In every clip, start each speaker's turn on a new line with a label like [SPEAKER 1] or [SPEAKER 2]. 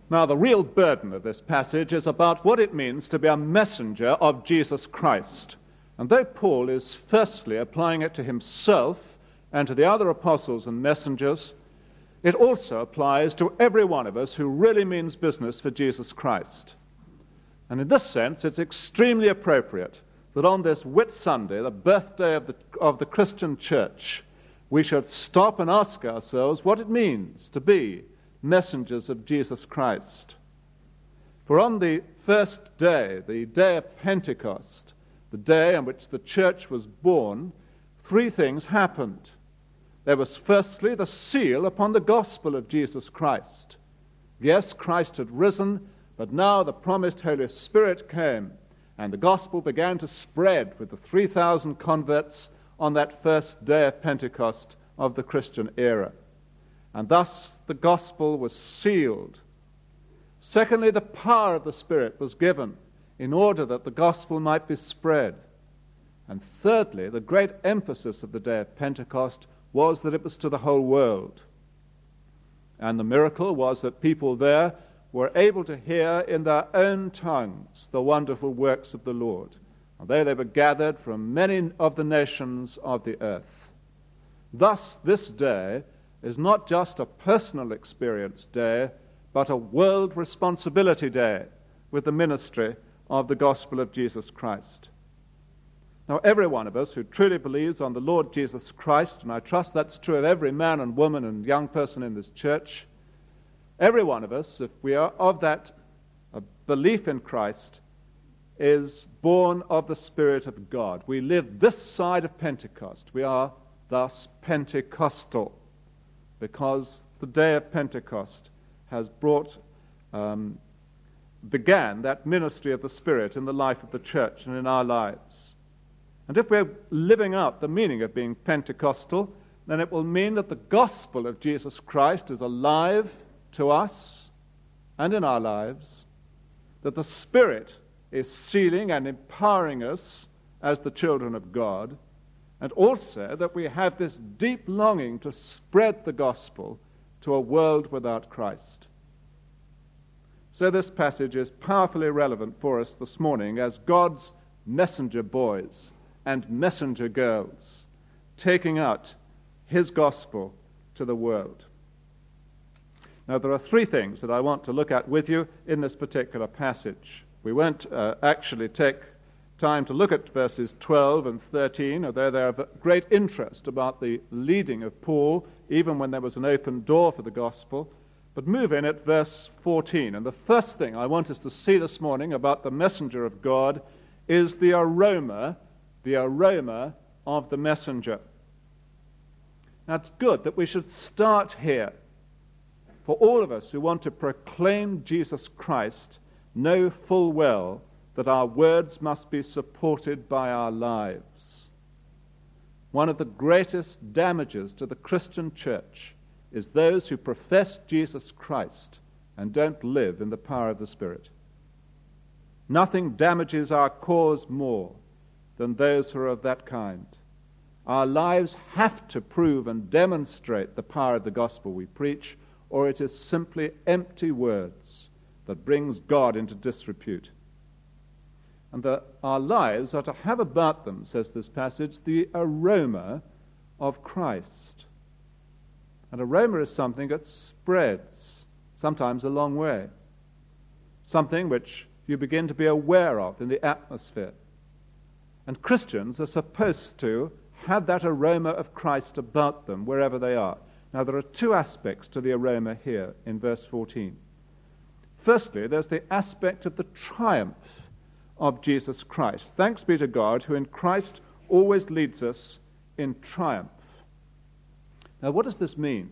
[SPEAKER 1] Now, the real burden of this passage is about what it means to be a messenger of Jesus Christ. And though Paul is firstly applying it to himself and to the other apostles and messengers, it also applies to every one of us who really means business for Jesus Christ. And in this sense, it's extremely appropriate that on this Whit Sunday, the birthday of the Christian church, we should stop and ask ourselves what it means to be messengers of Jesus Christ. For on the first day, the day of Pentecost, the day on which the church was born, three things happened. There was firstly the seal upon the gospel of Jesus Christ. Yes, Christ had risen, but now the promised Holy Spirit came, and the gospel began to spread with the 3,000 converts on that first day of Pentecost of the Christian era. And thus the gospel was sealed. Secondly, the power of the Spirit was given in order that the gospel might be spread. And thirdly, the great emphasis of the day of Pentecost was that it was to the whole world. And the miracle was that people there were able to hear in their own tongues the wonderful works of the Lord, although they were gathered from many of the nations of the earth. Thus, this day is not just a personal experience day, but a world responsibility day with the ministry of the gospel of Jesus Christ. Now, every one of us who truly believes on the Lord Jesus Christ, and I trust that's true of every man and woman and young person in this church, every one of us, if we are of that belief in Christ, is born of the Spirit of God. We live this side of Pentecost. We are thus Pentecostal, because the day of Pentecost has began that ministry of the Spirit in the life of the church and in our lives. And if we're living out the meaning of being Pentecostal, then it will mean that the gospel of Jesus Christ is alive to us and in our lives, that the Spirit is sealing and empowering us as the children of God, and also that we have this deep longing to spread the gospel to a world without Christ. So this passage is powerfully relevant for us this morning as God's messenger boys and messenger girls taking out his gospel to the world. Now, there are three things that I want to look at with you in this particular passage. We won't actually take time to look at verses 12 and 13, although they're of great interest about the leading of Paul, even when there was an open door for the gospel. But move in at verse 14. And the first thing I want us to see this morning about the messenger of God is the aroma of the messenger. Now, it's good that we should start here. For all of us who want to proclaim Jesus Christ know full well that our words must be supported by our lives. One of the greatest damages to the Christian church is those who profess Jesus Christ and don't live in the power of the Spirit. Nothing damages our cause more than those who are of that kind. Our lives have to prove and demonstrate the power of the gospel we preach, or it is simply empty words that brings God into disrepute. And our lives are to have about them, says this passage, the aroma of Christ. An aroma is something that spreads, sometimes a long way, something which you begin to be aware of in the atmosphere. And Christians are supposed to have that aroma of Christ about them wherever they are. Now, there are two aspects to the aroma here in verse 14. Firstly, there's the aspect of the triumph of Jesus Christ. Thanks be to God, who in Christ always leads us in triumph. Now, what does this mean?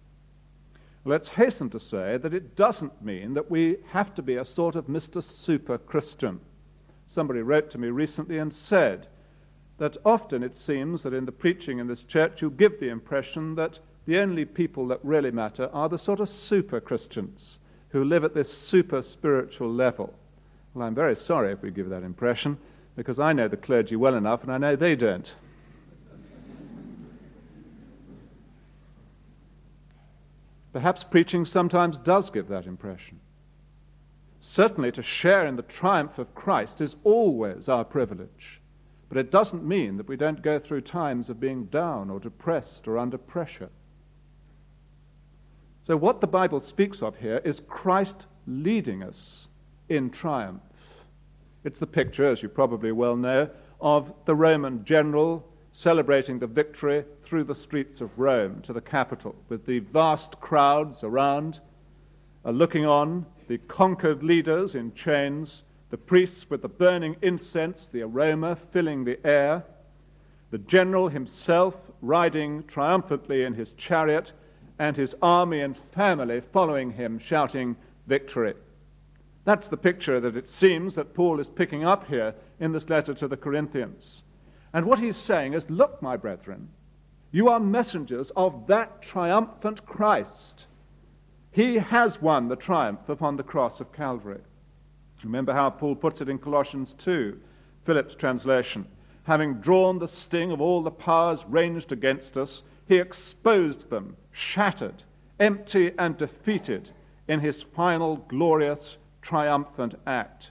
[SPEAKER 1] Let's hasten to say that it doesn't mean that we have to be a sort of Mr. Super Christian. Somebody wrote to me recently and said that often it seems that in the preaching in this church you give the impression that the only people that really matter are the sort of super Christians who live at this super spiritual level. Well, I'm very sorry if we give that impression, because I know the clergy well enough and I know they don't. Perhaps preaching sometimes does give that impression. Certainly to share in the triumph of Christ is always our privilege, but it doesn't mean that we don't go through times of being down or depressed or under pressure. So what the Bible speaks of here is Christ leading us in triumph. It's the picture, as you probably well know, of the Roman general celebrating the victory through the streets of Rome to the capital, with the vast crowds around, looking on, the conquered leaders in chains, the priests with the burning incense, the aroma filling the air, the general himself riding triumphantly in his chariot, and his army and family following him, shouting victory. That's the picture that it seems that Paul is picking up here in this letter to the Corinthians. And what he's saying is, look, my brethren, you are messengers of that triumphant Christ. He has won the triumph upon the cross of Calvary. Remember how Paul puts it in Colossians 2, Philip's translation. Having drawn the sting of all the powers ranged against us, he exposed them, shattered, empty and defeated in his final glorious, triumphant act.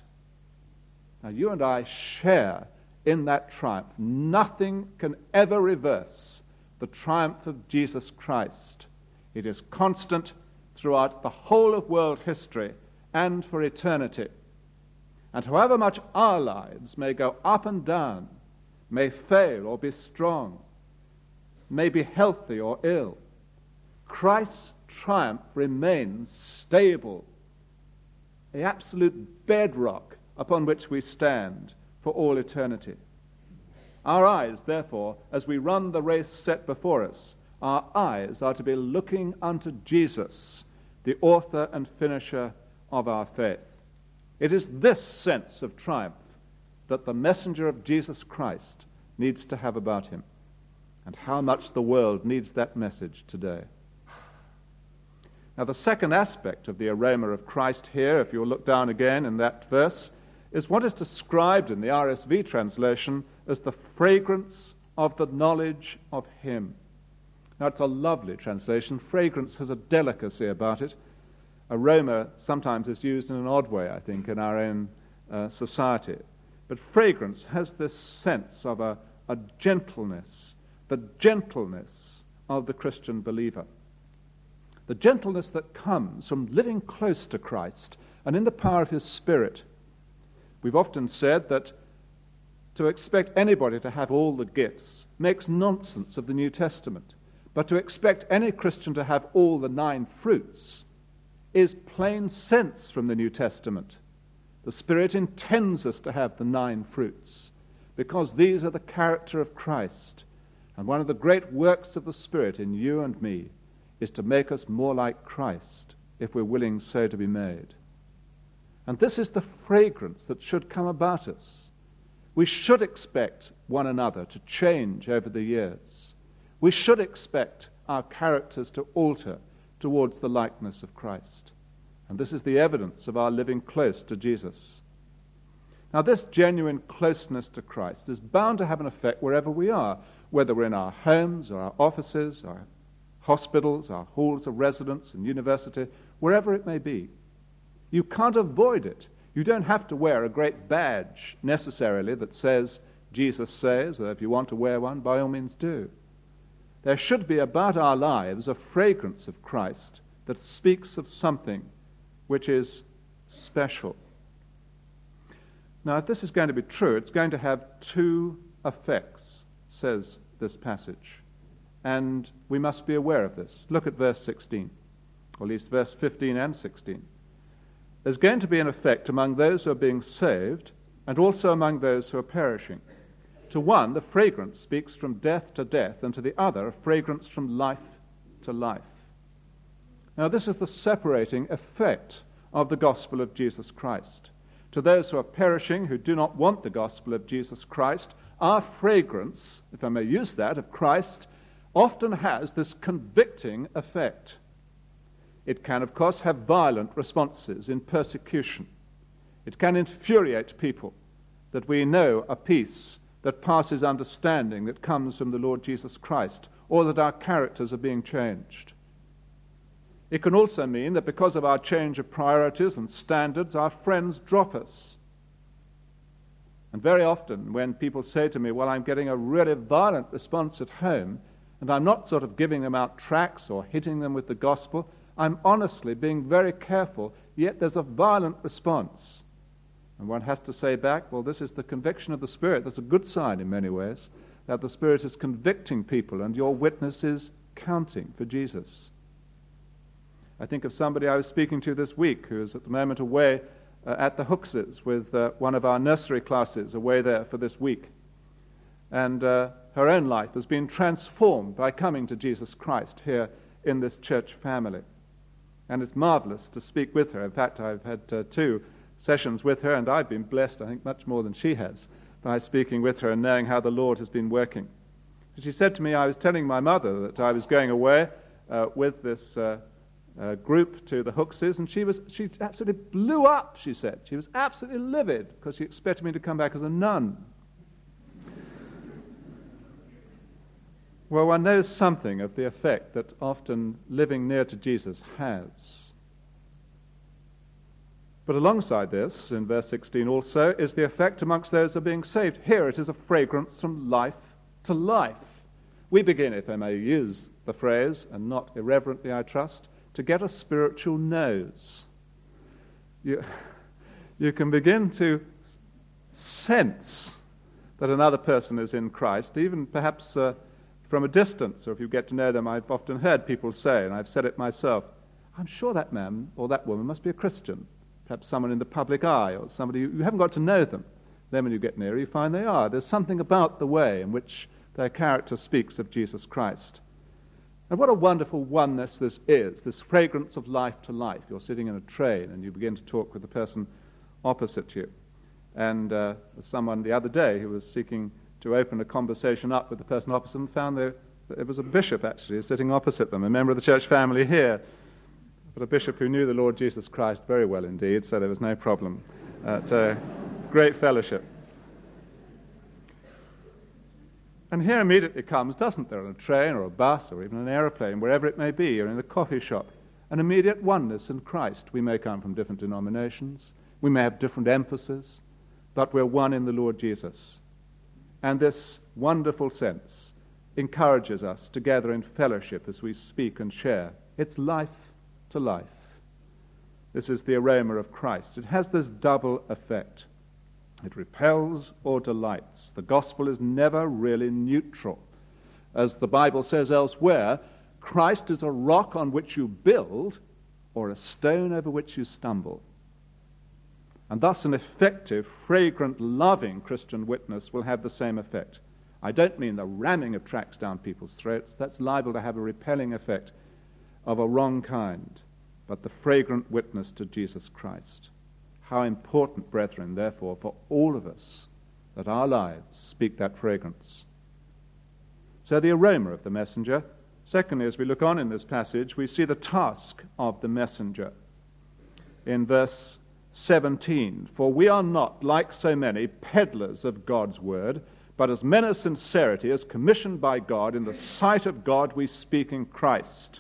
[SPEAKER 1] Now you and I share in that triumph. Nothing can ever reverse the triumph of Jesus Christ. It is constant throughout the whole of world history and for eternity. And however much our lives may go up and down, may fail or be strong, may be healthy or ill, Christ's triumph remains stable, the absolute bedrock upon which we stand for all eternity. Our eyes, therefore, as we run the race set before us, our eyes are to be looking unto Jesus, the author and finisher of our faith. It is this sense of triumph that the messenger of Jesus Christ needs to have about him, and how much the world needs that message today. Now, the second aspect of the aroma of Christ here, if you'll look down again in that verse, is what is described in the RSV translation as the fragrance of the knowledge of him. Now, it's a lovely translation. Fragrance has a delicacy about it. Aroma sometimes is used in an odd way, I think, in our own society. But fragrance has this sense of a gentleness, the gentleness of the Christian believer. The gentleness that comes from living close to Christ and in the power of his Spirit. We've often said that to expect anybody to have all the gifts makes nonsense of the New Testament. But to expect any Christian to have all the 9 fruits is plain sense from the New Testament. The Spirit intends us to have the 9 fruits because these are the character of Christ. And one of the great works of the Spirit in you and me is to make us more like Christ if we're willing so to be made. And this is the fragrance that should come about us. We should expect one another to change over the years. We should expect our characters to alter towards the likeness of Christ. And this is the evidence of our living close to Jesus. Now, this genuine closeness to Christ is bound to have an effect wherever we are, whether we're in our homes or our offices, our hospitals, our halls of residence and university, wherever it may be. You can't avoid it. You don't have to wear a great badge necessarily that says, Jesus says, or if you want to wear one, by all means do. There should be about our lives a fragrance of Christ that speaks of something which is special. Now, if this is going to be true, it's going to have 2 effects, says this passage. And we must be aware of this. Look at verse 16, or at least verse 15 and 16. There's going to be an effect among those who are being saved and also among those who are perishing. To one, the fragrance speaks from death to death, and to the other, a fragrance from life to life. Now, this is the separating effect of the gospel of Jesus Christ. To those who are perishing, who do not want the gospel of Jesus Christ, our fragrance, if I may use that, of Christ, often has this convicting effect. It can, of course, have violent responses in persecution. It can infuriate people that we know a peace that passes understanding that comes from the Lord Jesus Christ, or that our characters are being changed. It can also mean that because of our change of priorities and standards, our friends drop us. And very often when people say to me, well, I'm getting a really violent response at home, and I'm not sort of giving them out tracts or hitting them with the gospel, I'm honestly being very careful, yet there's a violent response. And one has to say back, well, this is the conviction of the Spirit. That's a good sign in many ways, that the Spirit is convicting people and your witness is counting for Jesus. I think of somebody I was speaking to this week who is at the moment away at the Hookses with one of our nursery classes away there for this week. And her own life has been transformed by coming to Jesus Christ here in this church family. And it's marvelous to speak with her. In fact, I've had 2 sessions with her, and I've been blessed, I think, much more than she has, by speaking with her and knowing how the Lord has been working. She said to me, I was telling my mother that I was going away with this group to the Hookses, and she absolutely blew up, she said. She was absolutely livid because she expected me to come back as a nun. Well, one knows something of the effect that often living near to Jesus has. But alongside this, in verse 16 also, is the effect amongst those who are being saved. Here it is a fragrance from life to life. We begin, if I may use the phrase, and not irreverently, I trust, to get a spiritual nose. You can begin to sense that another person is in Christ, even perhaps from a distance, or if you get to know them. I've often heard people say, and I've said it myself, I'm sure that man or that woman must be a Christian. Perhaps someone in the public eye, or somebody you haven't got to know them. Then when you get nearer, you find they are. There's something about the way in which their character speaks of Jesus Christ. And what a wonderful oneness this is, this fragrance of life to life. You're sitting in a train and you begin to talk with the person opposite you. And someone the other day who was seeking to open a conversation up with the person opposite and found that it was a bishop actually sitting opposite them, a member of the church family here. But a bishop who knew the Lord Jesus Christ very well indeed, so there was no problem. Great fellowship. And here immediately comes, doesn't there, on a train or a bus or even an aeroplane, wherever it may be, or in a coffee shop, an immediate oneness in Christ. We may come from different denominations, we may have different emphases, but we're one in the Lord Jesus. And this wonderful sense encourages us to gather in fellowship as we speak and share. It's life to life. This is the aroma of Christ. It has this double effect. It repels or delights. The gospel is never really neutral. As the Bible says elsewhere, Christ is a rock on which you build or a stone over which you stumble. And thus an effective, fragrant, loving Christian witness will have the same effect. I don't mean the ramming of tracts down people's throats. That's liable to have a repelling effect of a wrong kind. But the fragrant witness to Jesus Christ. How important, brethren, therefore, for all of us that our lives speak that fragrance. So the aroma of the messenger. Secondly, as we look on in this passage, we see the task of the messenger. In verse 17, for we are not, like so many, peddlers of God's word, but as men of sincerity, as commissioned by God, in the sight of God we speak in Christ.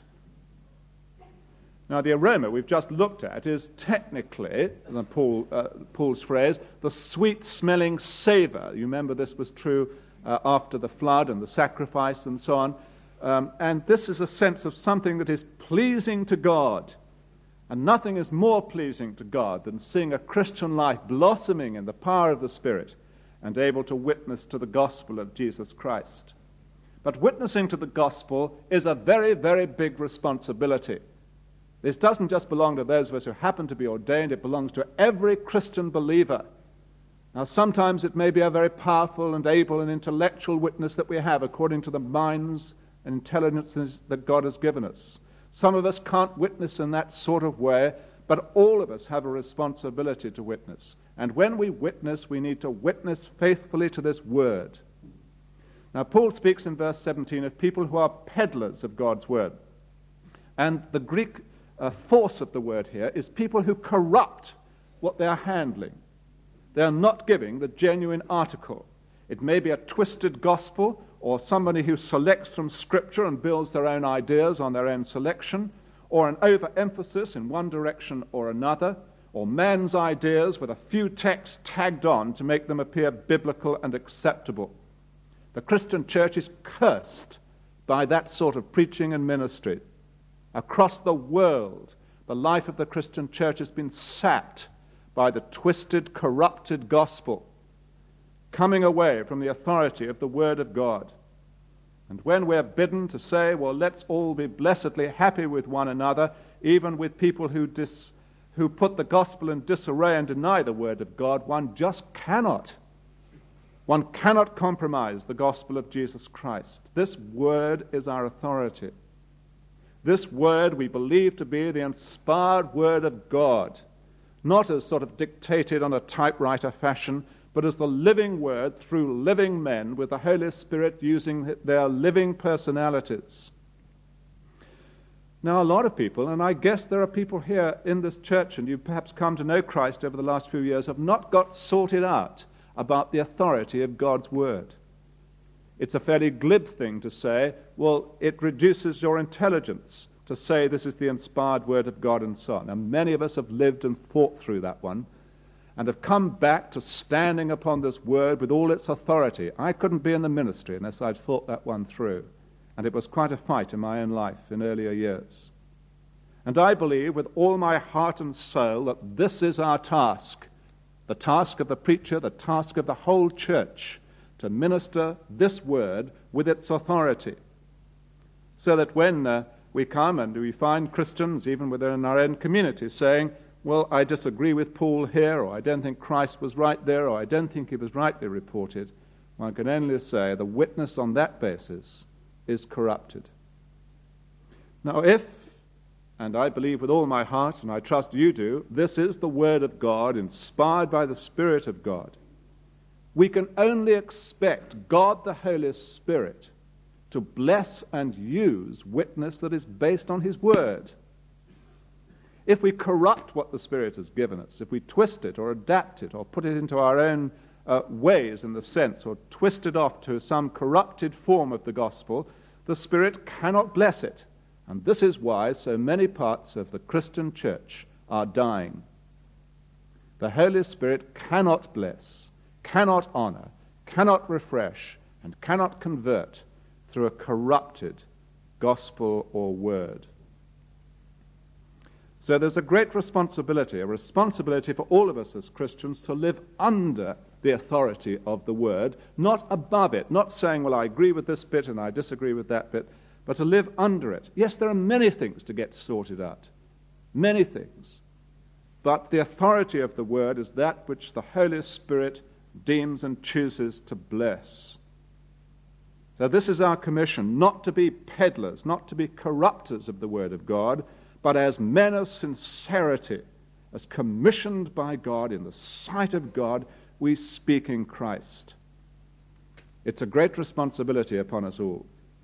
[SPEAKER 1] Now, the aroma we've just looked at is technically, Paul's phrase, the sweet-smelling savor. You remember this was true after the flood and the sacrifice and so on. And this is a sense of something that is pleasing to God. And nothing is more pleasing to God than seeing a Christian life blossoming in the power of the Spirit and able to witness to the gospel of Jesus Christ. But witnessing to the gospel is a very, very big responsibility. This doesn't just belong to those of us who happen to be ordained, it belongs to every Christian believer. Now, sometimes it may be a very powerful and able and intellectual witness that we have according to the minds and intelligences that God has given us. Some of us can't witness in that sort of way, but all of us have a responsibility to witness. And when we witness, we need to witness faithfully to this word. Now, Paul speaks in verse 17 of people who are peddlers of God's word. And the Greek force of the word here is people who corrupt what they are handling. They are not giving the genuine article. It may be a twisted gospel, or somebody who selects from Scripture and builds their own ideas on their own selection, or an overemphasis in one direction or another, or man's ideas with a few texts tagged on to make them appear biblical and acceptable. The Christian church is cursed by that sort of preaching and ministry. Across the world, the life of the Christian church has been sapped by the twisted, corrupted gospel, coming away from the authority of the Word of God. And when we're bidden to say, well, let's all be blessedly happy with one another, even with people who put the gospel in disarray and deny the Word of God, one just cannot. One cannot compromise the gospel of Jesus Christ. This Word is our authority. This Word we believe to be the inspired Word of God, not as sort of dictated on a typewriter fashion, but as the living Word through living men with the Holy Spirit using their living personalities. Now, a lot of people, and I guess there are people here in this church, and you've perhaps come to know Christ over the last few years, have not got sorted out about the authority of God's Word. It's a fairly glib thing to say, well, it reduces your intelligence to say this is the inspired Word of God and so on. And many of us have lived and fought through that one and have come back to standing upon this Word with all its authority. I couldn't be in the ministry unless I'd fought that one through. And it was quite a fight in my own life in earlier years. And I believe with all my heart and soul that this is our task, the task of the preacher, the task of the whole church, to minister this Word with its authority. So that when we come and we find Christians, even within our own community, saying, well, I disagree with Paul here, or I don't think Christ was right there, or I don't think he was rightly reported, one can only say the witness on that basis is corrupted. Now if, and I believe with all my heart, and I trust you do, this is the Word of God, inspired by the Spirit of God, we can only expect God the Holy Spirit to bless and use witness that is based on His Word. If we corrupt what the Spirit has given us, if we twist it or adapt it or put it into our own ways in the sense, or twist it off to some corrupted form of the gospel, the Spirit cannot bless it. And this is why so many parts of the Christian church are dying. The Holy Spirit cannot bless, cannot honor, cannot refresh, and cannot convert through a corrupted gospel or word. So there's a great responsibility, a responsibility for all of us as Christians to live under the authority of the Word, not above it, not saying, well, I agree with this bit and I disagree with that bit, but to live under it. Yes, there are many things to get sorted out, many things, but the authority of the Word is that which the Holy Spirit deems and chooses to bless. So this is our commission, not to be peddlers, not to be corrupters of the Word of God, but as men of sincerity, as commissioned by God in the sight of God, we speak in Christ. It's a great responsibility upon us all.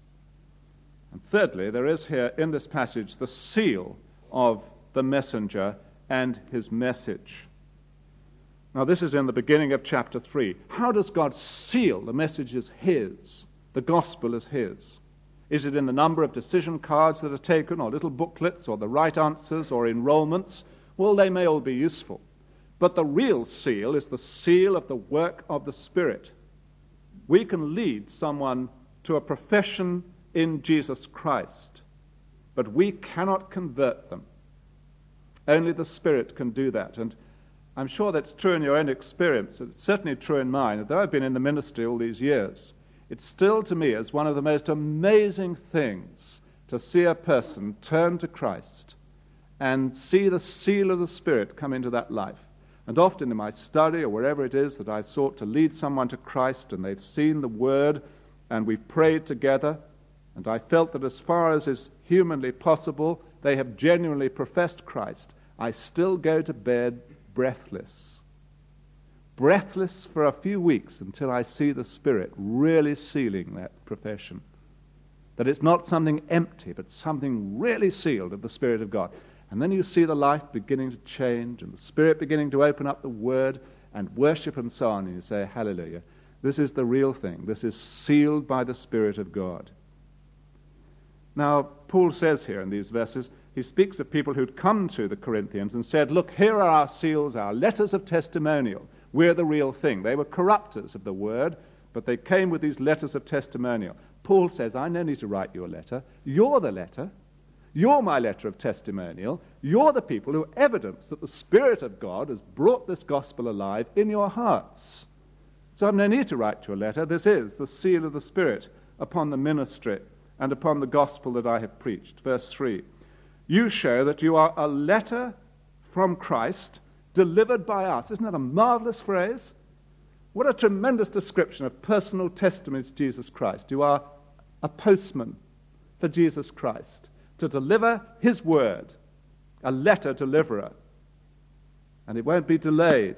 [SPEAKER 1] And thirdly, there is here in this passage the seal of the messenger and his message. Now this is in the beginning of chapter 3. How does God seal the message is his? The gospel is his. Is it in the number of decision cards that are taken, or little booklets, or the right answers, or enrollments? Well, they may all be useful. But the real seal is the seal of the work of the Spirit. We can lead someone to a profession in Jesus Christ, but we cannot convert them. Only the Spirit can do that. And I'm sure that's true in your own experience. It's certainly true in mine. Though I've been in the ministry all these years, it still to me is one of the most amazing things to see a person turn to Christ and see the seal of the Spirit come into that life. And often in my study or wherever it is that I sought to lead someone to Christ and they've seen the Word and we've prayed together, and I felt that as far as is humanly possible, they have genuinely professed Christ, I still go to bed breathless. Breathless for a few weeks until I see the Spirit really sealing that profession. That it's not something empty, but something really sealed of the Spirit of God. And then you see the life beginning to change and the Spirit beginning to open up the Word and worship and so on. And you say, hallelujah, this is the real thing. This is sealed by the Spirit of God. Now, Paul says here in these verses, he speaks of people who'd come to the Corinthians and said, look, here are our seals, our letters of testimonial. We're the real thing. They were corrupters of the word, but they came with these letters of testimonial. Paul says, I no need to write you a letter. You're the letter. You're my letter of testimonial. You're the people who evidence that the Spirit of God has brought this gospel alive in your hearts. So I've no need to write you a letter. This is the seal of the Spirit upon the ministry and upon the gospel that I have preached. Verse 3. You show that you are a letter from Christ delivered by us. Isn't that a marvelous phrase? What a tremendous description of personal testimony to Jesus Christ. You are a postman for Jesus Christ to deliver his word, a letter deliverer. And it won't be delayed.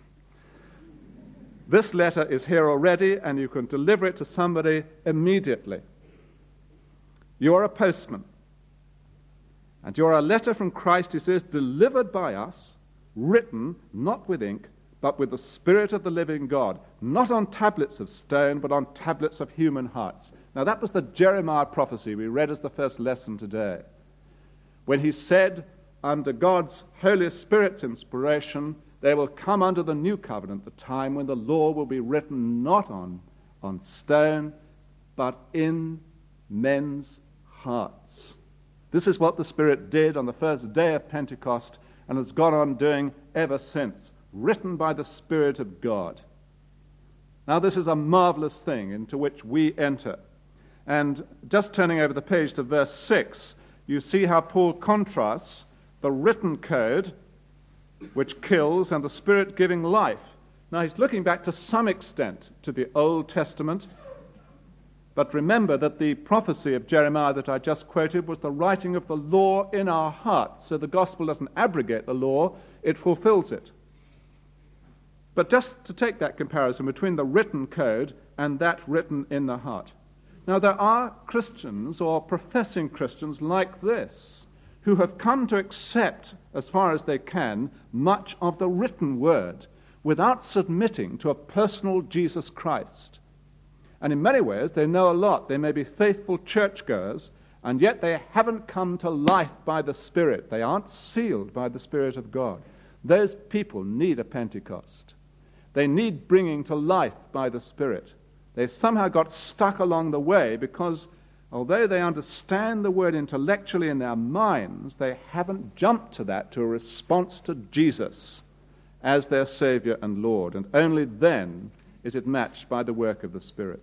[SPEAKER 1] This letter is here already, and you can deliver it to somebody immediately. You're a postman. And you're a letter from Christ, he says, delivered by us, written not with ink, but with the Spirit of the living God, not on tablets of stone, but on tablets of human hearts. Now that was the Jeremiah prophecy we read as the first lesson today, when he said, under God's Holy Spirit's inspiration, there will come under the new covenant the time when the law will be written not on stone, but in men's hearts. This is what the Spirit did on the first day of Pentecost and has gone on doing ever since, written by the Spirit of God. Now this is a marvelous thing into which we enter. And just turning over the page to verse 6, you see how Paul contrasts the written code, which kills, and the Spirit giving life. Now he's looking back to some extent to the Old Testament, but remember that the prophecy of Jeremiah that I just quoted was the writing of the law in our hearts. So the gospel doesn't abrogate the law, it fulfills it. But just to take that comparison between the written code and that written in the heart. Now there are Christians or professing Christians like this who have come to accept, as far as they can, much of the written word without submitting to a personal Jesus Christ. And in many ways, they know a lot. They may be faithful churchgoers, and yet they haven't come to life by the Spirit. They aren't sealed by the Spirit of God. Those people need a Pentecost. They need bringing to life by the Spirit. They've somehow got stuck along the way because although they understand the word intellectually in their minds, they haven't jumped to that, to a response to Jesus as their Savior and Lord. And only then is it matched by the work of the Spirit.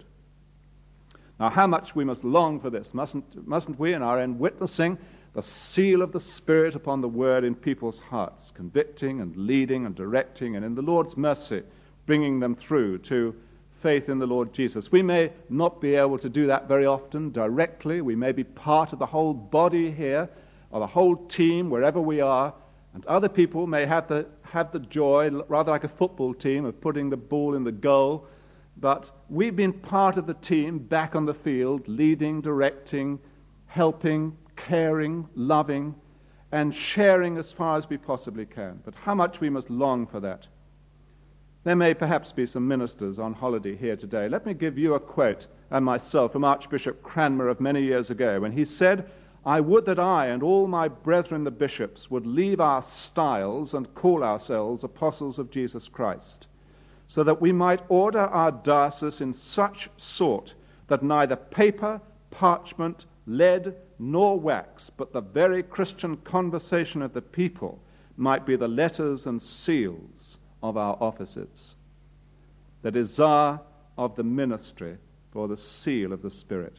[SPEAKER 1] Now, how much we must long for this, mustn't we, in our own witnessing, the seal of the Spirit upon the Word in people's hearts, convicting and leading and directing, and in the Lord's mercy, bringing them through to faith in the Lord Jesus. We may not be able to do that very often directly. We may be part of the whole body here, or the whole team, wherever we are, and other people may have the joy, rather like a football team, of putting the ball in the goal. But we've been part of the team back on the field, leading, directing, helping, caring, loving, and sharing as far as we possibly can. But how much we must long for that. There may perhaps be some ministers on holiday here today. Let me give you a quote, and myself, from Archbishop Cranmer of many years ago, when he said, I would that I and all my brethren the bishops would leave our styles and call ourselves apostles of Jesus Christ, so that we might order our diocese in such sort that neither paper, parchment, lead, nor wax, but the very Christian conversation of the people might be the letters and seals of our offices, the desire of the ministry for the seal of the Spirit.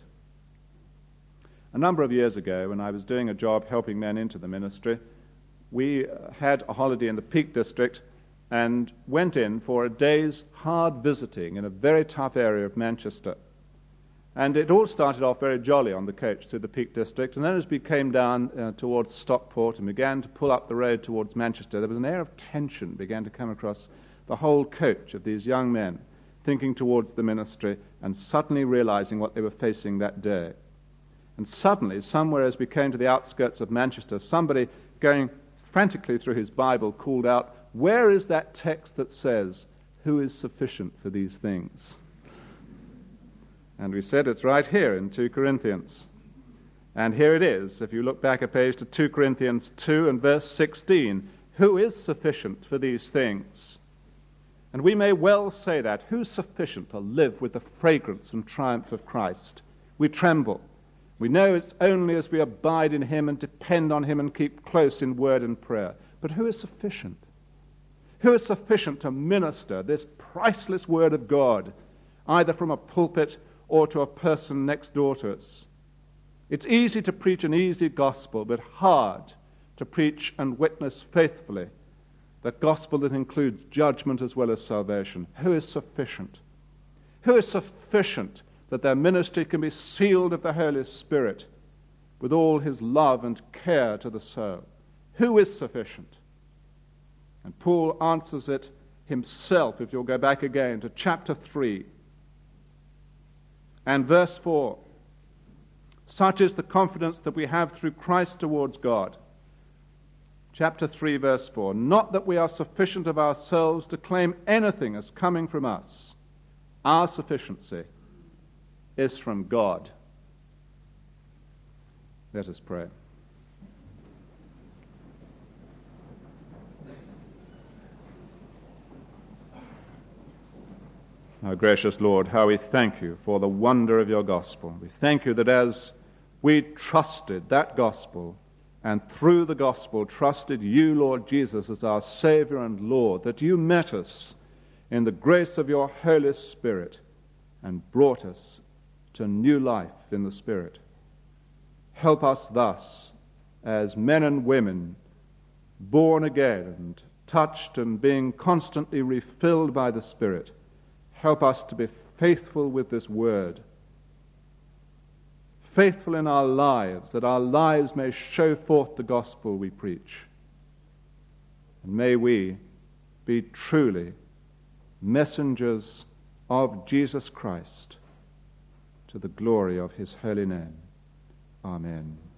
[SPEAKER 1] A number of years ago, when I was doing a job helping men into the ministry, we had a holiday in the Peak District and went in for a day's hard visiting in a very tough area of Manchester. And it all started off very jolly on the coach to the Peak District, and then as we came down towards Stockport and began to pull up the road towards Manchester, there was an air of tension began to come across the whole coach of these young men, thinking towards the ministry and suddenly realizing what they were facing that day. And suddenly, somewhere as we came to the outskirts of Manchester, somebody going frantically through his Bible called out, where is that text that says, who is sufficient for these things? And we said it's right here in 2 Corinthians. And here it is, if you look back a page to 2 Corinthians 2 and verse 16. Who is sufficient for these things? And we may well say that. Who's sufficient to live with the fragrance and triumph of Christ? We tremble. We know it's only as we abide in him and depend on him and keep close in word and prayer. But who is sufficient? Who is sufficient to minister this priceless word of God, either from a pulpit or to a person next door to us? It's easy to preach an easy gospel, but hard to preach and witness faithfully that gospel that includes judgment as well as salvation. Who is sufficient? Who is sufficient that their ministry can be sealed of the Holy Spirit with all his love and care to the soul? Who is sufficient? And Paul answers it himself, if you'll go back again to chapter 3 and verse 4. Such is the confidence that we have through Christ towards God. Chapter 3, verse 4. Not that we are sufficient of ourselves to claim anything as coming from us. Our sufficiency is from God. Let us pray. Our gracious Lord, how we thank you for the wonder of your gospel. We thank you that as we trusted that gospel, and through the gospel trusted you, Lord Jesus, as our Savior and Lord, that you met us in the grace of your Holy Spirit and brought us to new life in the Spirit. Help us thus, as men and women, born again and touched and being constantly refilled by the Spirit. Help us to be faithful with this word, faithful in our lives, that our lives may show forth the gospel we preach. And may we be truly messengers of Jesus Christ to the glory of his holy name. Amen.